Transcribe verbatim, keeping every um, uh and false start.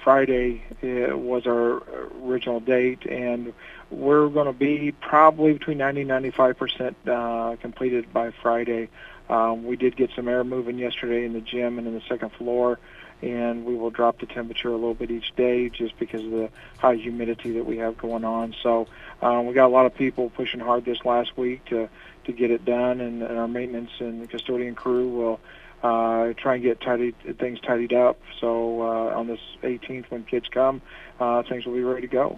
Friday uh, was our original date, and we're going to be probably between ninety and ninety-five percent uh, completed by Friday. Um, we did get some air moving yesterday in the gym and in the second floor, and we will drop the temperature a little bit each day just because of the high humidity that we have going on. So um, we got a lot of people pushing hard this last week to, to get it done, and, and our maintenance and custodian crew will uh, try and get tidy, things tidied up. So uh, on this eighteenth, when kids come, uh, things will be ready to go.